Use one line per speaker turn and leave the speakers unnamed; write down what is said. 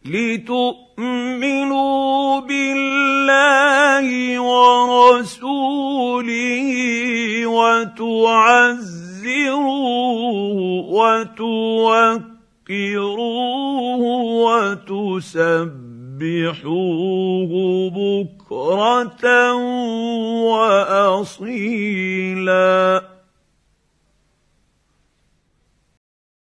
لتؤمنوا بالله ورسوله وتعزروه وتوقروه وتسبحوه بكرة وأصيلا.